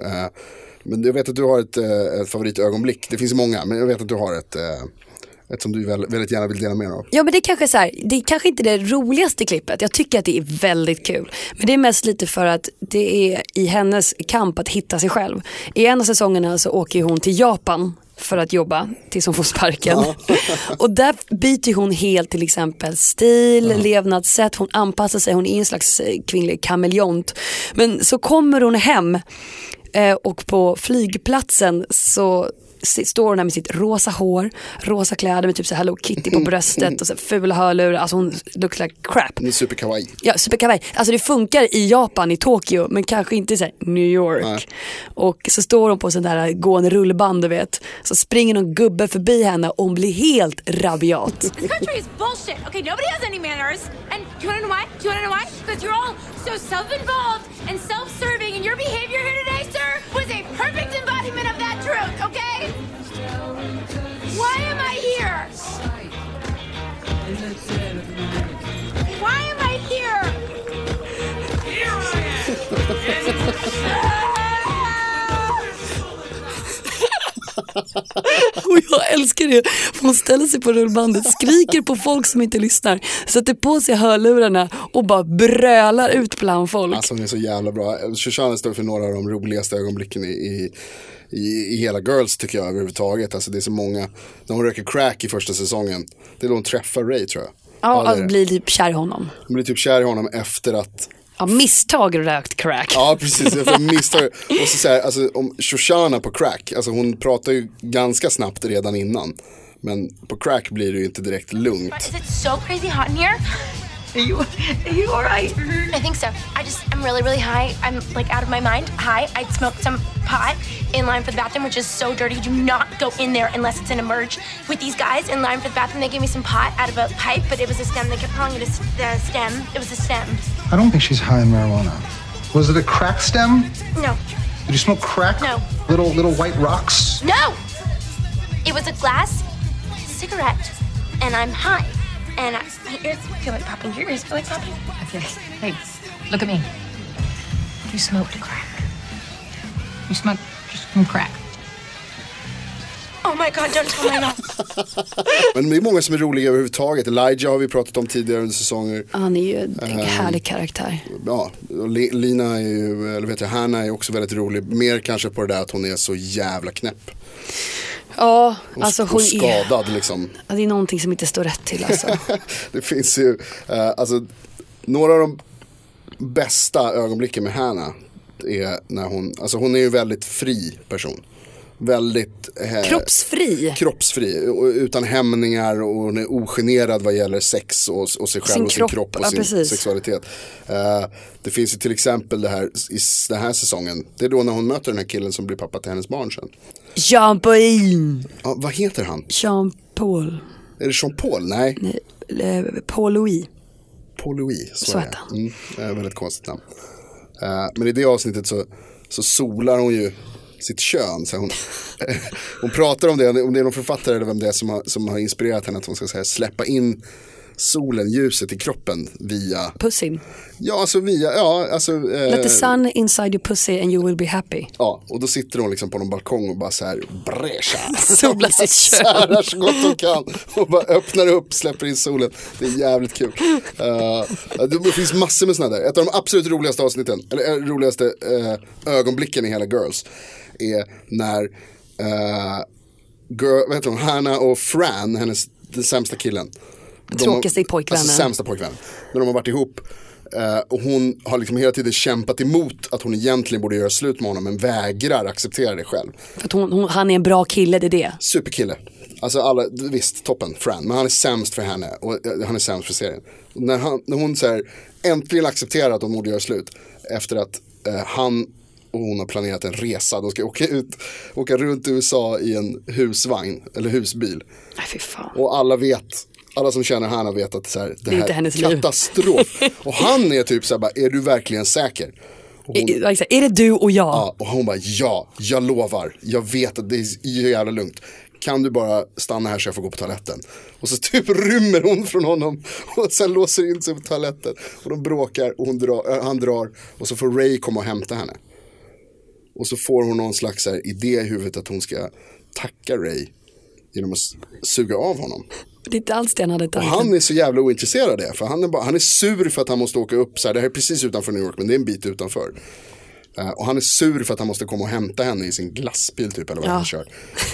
Men jag vet att du har ett, ett favoritögonblick. Det finns många, men jag vet att du har ett, ett som du väldigt gärna vill dela med av. Ja, men det är kanske så här, det är kanske inte det roligaste klippet. Jag tycker att det är väldigt kul. Men det är mest lite för att det är i hennes kamp att hitta sig själv. I en av säsongerna så åker hon till Japan för att jobba tills hon får sparken. Ja. Och där byter hon helt till exempel stil, ja. levnadssätt. Hon anpassar sig, hon är en slags kvinnlig kameleont. Men så kommer hon hem och på flygplatsen så står hon där med sitt rosa hår, rosa kläder med typ så Hello Kitty på bröstet och så fula hörlurar. Alltså hon looks like crap. Hon är super kawaii. Ja, super kawaii. Alltså det funkar i Japan, i Tokyo, men kanske inte i så här New York. Nej. Och så står hon på sån där gående rullband, du vet. Så springer någon gubbe förbi henne och hon blir helt rabiat. This country is bullshit. Okay, nobody has any manners. And do you wanna know why? Do you wanna know why? Because you're all so self-involved and self-serving, and your behavior here today, sir, was a perfect embodiment of that truth, okay? Why am I here? Why am I here? Here I am. Och jag älskar det. Hon ställer sig på rullbandet, skriker på folk som inte lyssnar, sätter på sig hörlurarna och bara brölar ut bland folk. Alltså hon är så jävla bra. Shoshana står för några av de roligaste ögonblicken i, i, i, i hela Girls tycker jag överhuvudtaget. Alltså det är så många. När hon röker crack i första säsongen, det är då hon träffar Ray, tror jag. Ja, ja alltså blir typ kär i honom. Hon blir typ kär i honom efter att ja, misstag rökt crack. Ja, precis. Jag får misstag. Och så säger alltså om Shoshana på crack, alltså hon pratar ju ganska snabbt redan innan. Men på crack blir det ju inte direkt lugnt. Is it so crazy hot in here? Are you, are you all right? Mm-hmm. I think so. I just, I'm really, really high. I'm like out of my mind. High. I smoked some pot in line for the bathroom, which is so dirty. Do not go in there unless it's an emerge. With these guys in line for the bathroom, they gave me some pot out of a pipe, but it was a stem. They kept calling it a the stem. It was a stem. I don't think she's high on marijuana. Was it a crack stem? No. Did you smoke crack? No. Little, little white rocks? No! It was a glass cigarette, and I'm high. And I, my ears feel like popping. Your ears feel like popping? I feel, hey, look at me. You smoked crack. You smoked just some crack. Oh my God, don't tell my mom. Men det är många som är roliga överhuvudtaget. Elijah har vi pratat om tidigare under säsonger. Han är ju en uh, härlig karaktär. Ja, och Lina är ju, eller vet jag, Hanna är också väldigt rolig. Mer kanske på det där att hon är så jävla knäpp. Ja, alltså och, hon och skadad är, liksom. Det är någonting som inte står rätt till alltså. Det finns ju, uh, alltså några av de bästa ögonblicken med Hanna är när hon, alltså hon är ju en väldigt fri person. väldigt eh, kroppsfri. kroppsfri och utan hämningar, och hon är ogenerad vad gäller sex och, och sig själv sin och sin kropp, kropp och ja, sin precis. sexualitet. Uh, det finns ju till exempel det här i den här säsongen. Det är då när hon möter den här killen som blir pappa till hennes barn sen. Jean-Paul. Ja, vad heter han? Jean-Paul. Är det Jean-Paul? Nej. Nej, Paul-Louis. Paul-Louis, så, så är det. Mm, det är väldigt konstigt namn. Uh, men i det avsnittet så, så solar hon ju sitt kön. Så hon, hon pratar om det, om det är någon författare eller vem det är som har, som har inspirerat henne att hon ska säga, släppa in solen, ljuset i kroppen via pussin. Ja, alltså via, ja, alltså eh, let the sun inside your pussy and you will be happy. Ja, och då sitter hon liksom på någon balkong och bara så här brescha. Sola sitt kön. Särar så gott hon kan och bara öppnar upp, släpper in solen. Det är jävligt kul. Uh, det finns massor med sådana där. Ett av de absolut roligaste avsnitten, eller äh, roligaste uh, ögonblicken i hela Girls är när uh, girl, vad heter hon, Hannah och Fran, hennes, den sämsta killen, tråkigaste i pojkvännen. Alltså sämsta pojkvännen. När de har varit ihop uh, och hon har liksom hela tiden kämpat emot att hon egentligen borde göra slut med honom, men vägrar acceptera det själv. För att hon, hon, han är en bra kille, det är det. Superkille. Alltså alla, visst, toppen, Fran. Men han är sämst för henne och uh, han är sämst för serien. Och när, han, när hon så här, äntligen accepterar att de borde göra slut efter att uh, han och hon har planerat en resa. De ska åka ut, åka runt i U S A i en husvagn eller husbil. Nej, fy fan. Och alla vet, alla som känner Hanna vet att så här, det, det här är hennes katastrof. Och han är typ så här, bara, är du verkligen säker? Och hon, är, är det du och jag? Ja, och hon bara, ja, jag lovar. Jag vet att det är jävla lugnt. Kan du bara stanna här så jag får gå på toaletten? Och så typ rymmer hon från honom och sen låser in sig på toaletten. Och de bråkar och hon drar, han drar och så får Ray komma och hämta henne. Och så får hon någon slags här idé i huvudet att hon ska tacka Ray genom att suga av honom. Det är inte alls det han hade tanken. Och han är så jävla ointresserad av det. För han är, bara, han är sur för att han måste åka upp så här, det här är precis utanför New York, men det är en bit utanför. Uh, och han är sur för att han måste komma och hämta henne i sin glassbil typ, eller vad ja. han kör.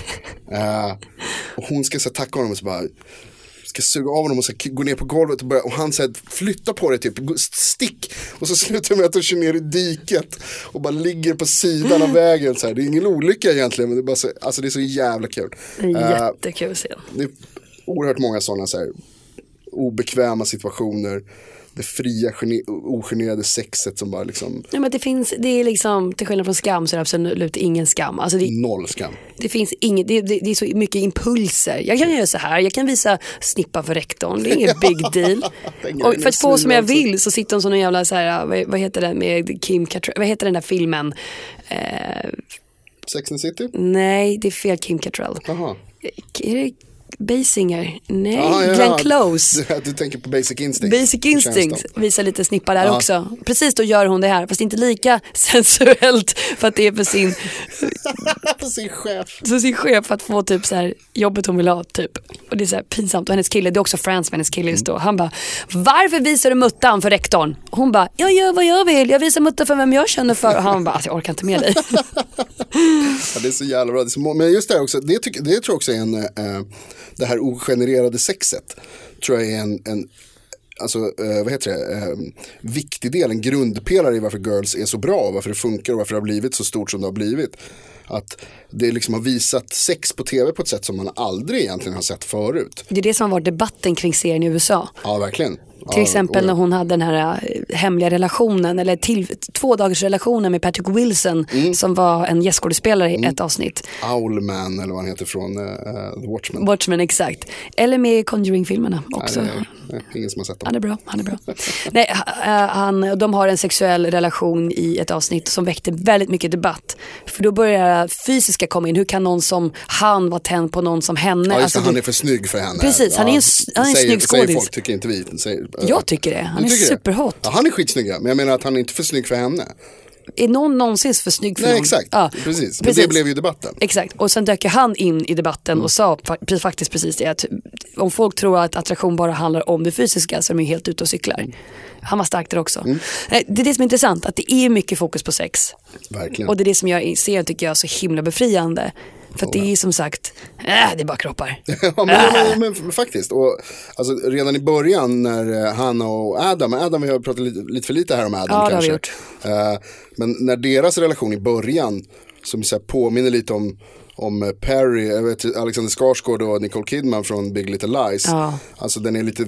Uh, och hon ska så tacka honom och så bara ska suga av honom och så gå ner på golvet och börja, och han säger flytta på det typ, stick, och så slutar med att de kör ner i diket och bara ligger på sidan av vägen så här. Det är ingen olycka egentligen, men det är bara så, alltså det är så jävla kul. Jättekul scen. Uh, det är oerhört många sådana så här obekväma situationer, det fria, ogenerade sexet som bara liksom... Ja, men det finns, det är liksom, till skillnad från skam så är det absolut ingen skam. Alltså det, Noll skam. Det finns inget, det, det, det är så mycket impulser. Jag kan göra så här, jag kan visa snippa för rektorn, det är ingen big deal. Och för att få som jag vill så sitter hon som en jävla så här, vad, vad heter den med Kim Cattrall, vad heter den där filmen? Eh, Sex and the City? Nej, det är fel Kim Cattrall. Jaha. Är det Basinger? Nej, ah, ja, Glenn Close. Du, du tänker på Basic Instinct. Basic Instinct visar lite snippa där ah. också. Precis, då gör hon det här. Fast inte lika sensuellt för att det är för sin för sin chef. För sin chef, för att få typ så här jobbet hon vill ha typ. Och det är så här pinsamt. Och hennes kille, det är också Frans med hennes kille just då. Han bara, varför visar du muttan för rektorn? Och hon bara, jag gör vad jag vill. Jag visar muttan för vem jag känner för. Och han bara, alltså, jag orkar inte med dig. Ja, det är så jävla bra. Det är så må- Men just det här också, det, tycker, det tror jag också är en... Uh, det här ogenererade sexet tror jag är en, en alltså, uh, vad heter det, uh, viktig del, en grundpelare i varför Girls är så bra, varför det funkar och varför det har blivit så stort som det har blivit. Att det liksom har visat sex på tv på ett sätt som man aldrig egentligen har sett förut. Det är det som har varit debatten kring serien i U S A. Ja, verkligen. Till ja, exempel när hon hade den här hemliga relationen, eller till, två dagars relationen med Patrick Wilson mm. som var en gästskådespelare i mm. ett avsnitt. Owlman eller vad han heter från uh, The Watchmen. Watchmen, exakt. Eller med Conjuring-filmerna också. Nej, nej, ingen som har sett dem. Han är bra, han är bra. Nej, han, de har en sexuell relation i ett avsnitt som väckte väldigt mycket debatt. För då börjar fysiska komma in. Hur kan någon som han vara tänd på någon som henne? Ja, just alltså, det, han är för snygg för henne. Precis, han är en, han är en säger, snygg skådis. Säger folk, tycker inte vi. Säger, jag tycker det, han är superhot. Ja, han är skitsnygg, men jag menar att han är inte för snygg för henne. Är någon någonsin för snygg för Nej, någon? exakt, ja, precis. Men precis. det blev ju debatten. Exakt, och sen dök han in i debatten mm. och sa faktiskt precis det, att om folk tror att attraktion bara handlar om det fysiska så är de helt ute och cyklar. Mm. Han var stark där också. Mm. Det är det som är intressant, att det är mycket fokus på sex. Verkligen. Och det är det som jag ser, tycker jag, så himla befriande. För att det är som sagt, äh, det är bara kroppar. ja, men, äh. men, men, men faktiskt. Och, alltså, redan i början när Hanna och Adam, Adam vi har pratat lite, lite för lite här om Adam ja, kanske. Det har vi gjort. Uh, men när deras relation i början som så här, påminner lite om om Perry, jag vet, Alexander Skarsgård och Nicole Kidman från Big Little Lies. Ja. Alltså den är lite,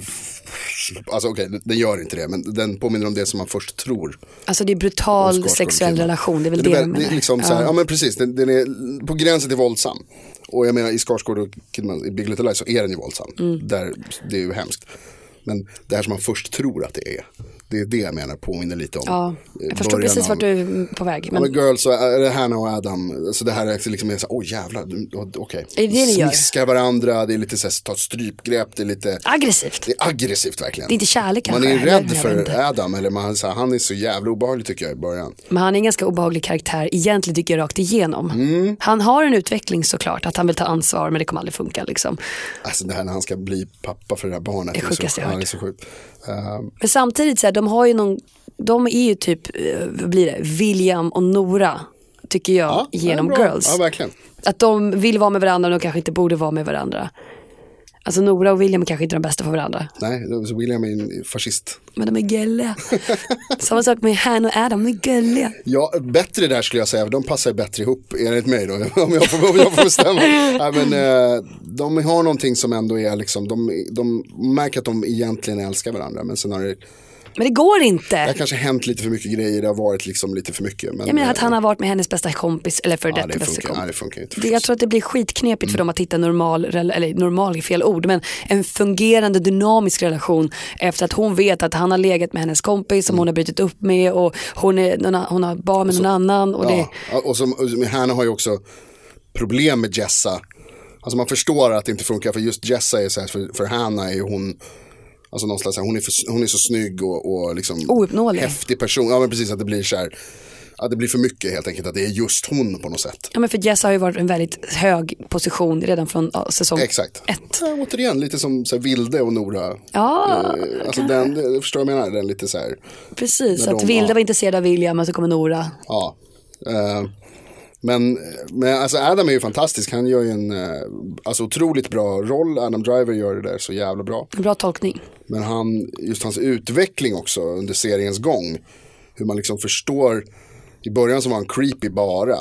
alltså okej, okay, den gör inte det, men den påminner om det som man först tror. Alltså det är brutal sexuell relation, det är väl det, det, det, det, det är liksom ja. så här, ja men precis, den, den är på gränsen till våldsam. Och jag menar i Skarsgård och Kidman, i Big Little Lies så är den ju våldsam. Mm. Där, det är ju hemskt. Men det här som man först tror att det är, det är det jag menar påminner lite om. Ja, jag förstår precis vart du är på väg. Men, ja, men Girls, eller Hannah och Adam, så det här är liksom så, åh jävlar, okej. Okay. Är det det ni gör? Smiskar varandra, det är lite så här, ta ett strypgrepp, det är lite aggressivt. Det är aggressivt verkligen. Det är inte kärlek man kanske. Man är rädd för Adam, eller man, så här, han är så jävla obehaglig tycker jag i början. Men han är en ganska obehaglig karaktär egentligen tycker jag rakt igenom. Mm. Han har en utveckling såklart, att han vill ta ansvar, men det kommer aldrig funka liksom. Alltså det här när han ska bli pappa för det här barnet. Det är sjukaste jag hört. Han är så sjukt. Um, men samtidigt så här, de har ju någon, de är ju typ, vad blir det, William och Nora tycker jag, ja, genom Girls. Ja, verkligen. Att de vill vara med varandra och de kanske inte borde vara med varandra. Alltså Nora och William är kanske inte de bästa för varandra. Nej, William är en fascist. Men de är gulliga. Samma sak med Han och Adam, de är gulliga. Ja, bättre där skulle jag säga. De passar bättre ihop enligt mig då. Om jag får, om jag får bestämma. Nej, men, eh, de har någonting som ändå är liksom, de, de märker att de egentligen älskar varandra. Men sen har det... Men det går inte. Det har kanske hänt lite för mycket grejer. Det har varit liksom lite för mycket. Men, jag menar att han har varit med hennes bästa kompis. Eller för ja, detta bästa funkar, kompis. ja, det funkar inte. Det, jag tror att det blir skitknepigt mm. för dem att hitta normal, eller normal är fel ord, men en fungerande dynamisk relation efter att hon vet att han har legat med hennes kompis som mm. hon har brutit upp med och hon, är, hon har barn med så, någon annan. Och, ja, det... och som, Hannah har ju också problem med Jessa. Alltså man förstår att det inte funkar för just Jessa är så här, för, för Hannah är hon... Alltså någonstans, hon är, för, hon är så snygg och, och liksom ouppnåelig. Häftig person. Ja men precis, att det blir så här, att det blir för mycket helt enkelt, att det är just hon på något sätt. Ja men för Jess har ju varit en väldigt hög position redan från ja, säsong Exakt. ett. Ja, återigen, lite som så här, Vilde och Nora. Ja. Eh, alltså den, det, förstår jag menar, den lite så här. Precis, att de, Vilde ja. var intresserad av William men så kommer Nora. Ja. Eh, Men, men alltså Adam är ju fantastisk. Han gör ju en alltså, otroligt bra roll. Adam Driver gör det där så jävla bra. Bra tolkning. Men han, just hans utveckling också under seriens gång. Hur man liksom förstår. I början så var han creepy bara.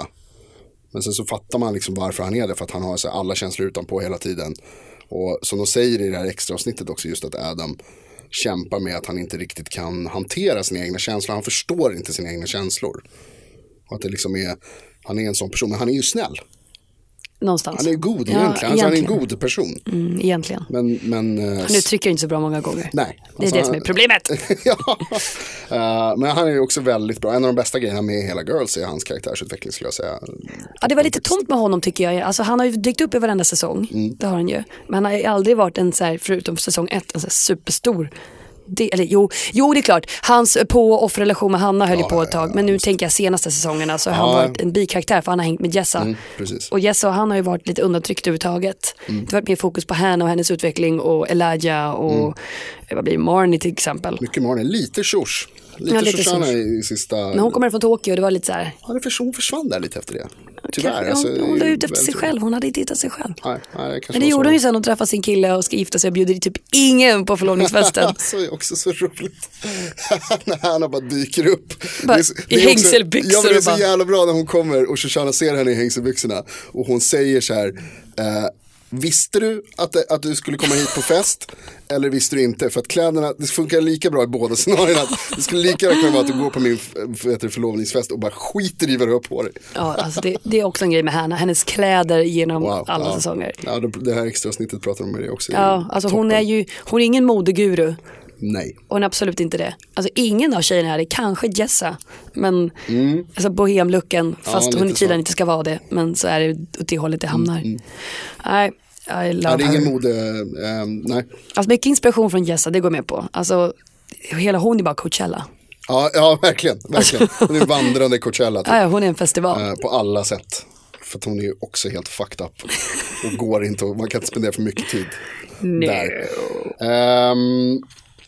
Men sen så fattar man liksom varför han är det. För att han har så här, alla känslor utanpå hela tiden. Och som de säger i det här extra avsnittet också, just att Adam kämpar med att han inte riktigt kan hantera sina egna känslor. Han förstår inte sina egna känslor. Och att det liksom är... Han är en sån person, men han är ju snäll. Någonstans. Han är god ja, egentligen. egentligen. Han är en god person. Mm, egentligen. Men, men, han uttrycker inte så bra många gånger. Nej. Det är alltså, det som är problemet. ja. uh, men han är ju också väldigt bra. En av de bästa grejerna med hela Girls är hans karaktärsutveckling skulle jag säga. Ja, det var lite tomt med honom tycker jag. Alltså, han har ju dykt upp i varenda säsong. Mm. Det har han ju. Men han har ju aldrig varit en så här, förutom säsong ett, en så här superstor... Det, eller, jo, jo, det är klart. Hans på- och offerrelation med Hanna höll ju ja, på ett tag. Ja, men nu tänker jag senaste säsongerna så har ja. han varit en bikaraktär för han har hängt med Jessa. Mm, och Jessa och han har ju varit lite undantryckt överhuvudtaget. Mm. Det har varit mer fokus på Hannah och hennes utveckling och Elijah och mm. vad blir Marnie till exempel. Mycket Marnie, lite Shush. Lite, ja, lite Shoshana i sista... Men hon kommer från Tokyo och det var lite så här... Ja, det förs- hon försvann där lite efter det. Tyvärr. Kanske, alltså, hon hon var ute efter sig själv, hon hade inte hittat sig själv. Nej, nej, men det gjorde hon ju sen, hon träffade sin kille och ska gifta sig och bjuder typ ingen på förlovningsfesten. Alltså, det är också så roligt. När han bara dyker upp. Bara, det är, det är i hängselbyxor. Ja, men det är så jävla bra när hon kommer och Shoshana ser henne i hängselbyxorna. Och hon säger så här... Eh, visste du att, det, att du skulle komma hit på fest? Eller visste du inte? För att kläderna, det funkar lika bra i båda scenarierna. Det skulle lika gärna kunna vara att du går på min för, förlovningsfest och bara skiter i vad du har på dig. Ja, alltså det, det är också en grej med Hannah. Hennes kläder genom wow, alla ja. säsonger. Ja, det här extra snittet pratar om det också. Ja, alltså hon är ju, hon är ingen modeguru. Nej. Och hon är absolut inte det. Alltså ingen av tjejerna här är kanske Jessa. Men mm. alltså bohemlucken. Fast ja, hon tydligen inte ska vara det. Men så är det åt det hållet det hamnar. Mm. Nej, I love ja, det är her. ingen mode, um, nej. Alltså mycket inspiration från Jessa, det går med på. Alltså hela hon är bara Coachella. Ja, ja verkligen, verkligen. Hon är vandrande Coachella typ. Ja, hon är en festival. Uh, på alla sätt. För att hon är ju också helt fucked up. Och går inte, och man kan inte spendera för mycket tid no. där. Um,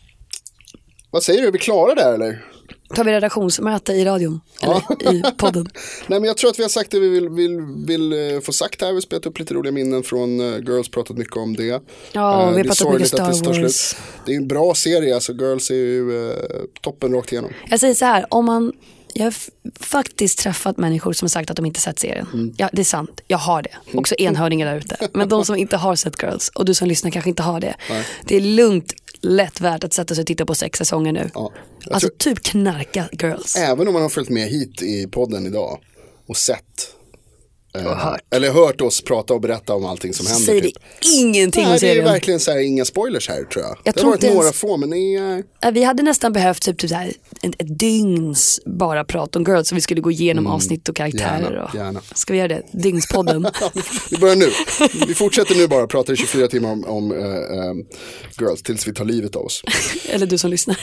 vad säger du, är vi klara där eller? Tar vi redaktionsmöte i radion? Eller ja. i podden? Nej, men jag tror att vi har sagt det vi vill, vill, vill få sagt här. Vi har spelat upp lite roliga minnen från uh, Girls, pratat mycket om det. Ja, uh, vi har pratat mycket Star Wars. Slut. Det är en bra serie, alltså Girls är ju uh, toppen rakt igenom. Jag säger så här, om man Jag har f- faktiskt träffat människor som har sagt att de inte sett serien. Mm. Ja, det är sant. Jag har det. Också enhörningar där ute. Men de som inte har sett Girls, och du som lyssnar kanske inte har det. Nej. Det är lugnt, lätt värt att sätta sig och titta på sex säsonger nu. Ja, alltså tror... typ knarka Girls. Även om man har följt med hit i podden idag och sett... Uh, hört. Eller hört oss prata och berätta om allting som händer. Säger det typ. ingenting Nej, om serien. det är verkligen så här, inga spoilers här tror jag. jag det har varit några ens... få men det är... ja, vi hade nästan behövt typ, typ så här, ett, ett dygns bara prat om Girls så vi skulle gå igenom mm. avsnitt och karaktärer. Gärna, och... gärna. Ska vi göra det? Dygnspodden. Vi börjar nu. Vi fortsätter nu bara prata i tjugofyra timmar om, om uh, um, Girls tills vi tar livet av oss. Eller du som lyssnar.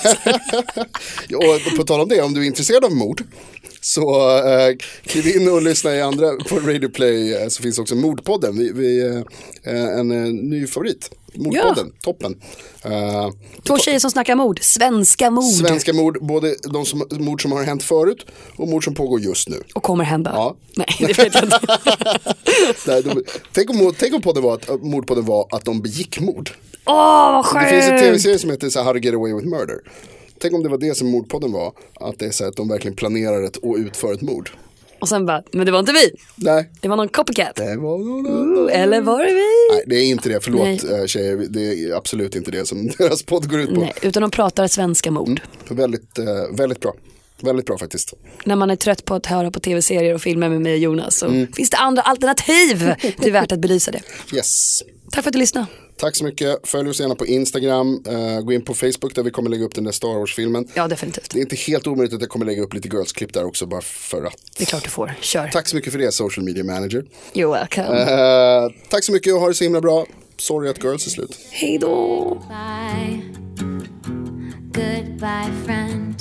Och på tal om det, om du är intresserad av mord så uh, kliv in och lyssna i andra på Radio Play, uh, så finns också Mordpodden. Vi, vi, uh, en uh, ny favorit. Mordpodden, ja. Toppen. Uh, Två tjejer som snackar mord, svenska mord. Svenska mord, både de som, mord som har hänt förut och mord som pågår just nu. Och kommer hända. Ja. Nej, det vet jag inte. Nej, de, tänk, om, tänk om podden var att, mordpodden var att de begick mord. Åh, vad skönt. Det finns en tv-serie som heter så här, How to Get Away with Murder. Tänk om det var det som mordpodden var. Att det är så att de verkligen planerar ett och utför ett mord. Och sen bara, men det var inte vi. Nej. Det var någon copycat. Det var någon... uh, eller var det vi? Nej, det är inte det. Förlåt Nej. tjejer. Det är absolut inte det som deras podd går ut på. Nej, utan de pratar svenska mord. Mm. Väldigt, uh, väldigt bra. Väldigt bra faktiskt. När man är trött på att höra på tv-serier och filmer med mig och Jonas så mm. finns det andra alternativ. Det är värt att belysa det. Yes. Tack för att du lyssnade. Tack så mycket. Följ oss gärna på Instagram. Uh, gå in på Facebook där vi kommer lägga upp den där Star Wars-filmen. Ja, definitivt. Det är inte helt omöjligt att jag kommer lägga upp lite Girls-klipp där också bara för att. Det är klart du får. Kör. Tack så mycket för det, social media manager. You're welcome. Uh, tack så mycket och ha det så himla bra. Sorry att Girls är slut. Hej då. Bye. Goodbye, friend.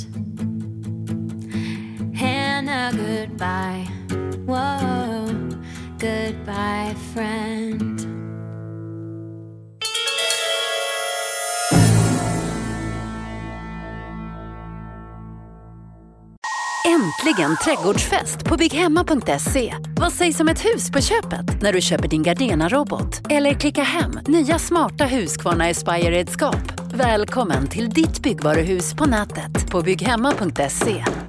Hannah, goodbye. Whoa. Goodbye, friend. Äntligen trädgårdsfest på bygghemma punkt se. Vad sägs om ett hus på köpet när du köper din Gardena-robot? Eller klicka hem nya smarta Husqvarna Aspire-redskap. Välkommen till ditt byggvaruhus på nätet på bygghemma punkt se.